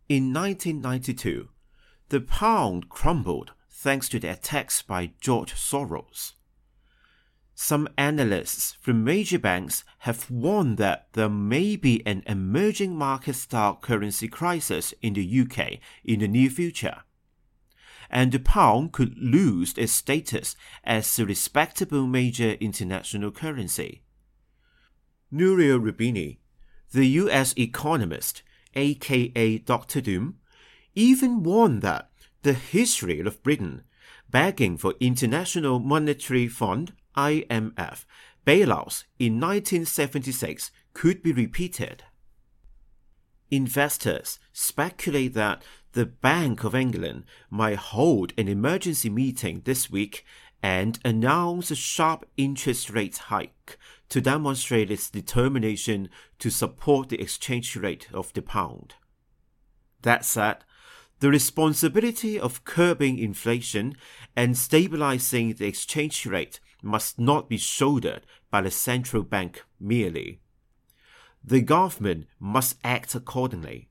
In 1992, the pound crumbled thanks to the attacks by George Soros. Some analysts from major banks have warned that there may be an emerging market-style currency crisis in the UK in the near future, and the pound could lose its status as a respectable major international currency. Nouriel Roubini, the US economist, aka Dr. Doom, even warned that the history of Britain begging for International Monetary Fund (IMF) bailouts in 1976 could be repeated. Investors speculate that the Bank of England might hold an emergency meeting this week and announce a sharp interest rate hike to demonstrate its determination to support the exchange rate of the pound. That said, the responsibility of curbing inflation and stabilizing the exchange rate must not be shouldered by the central bank merely. The government must act accordingly.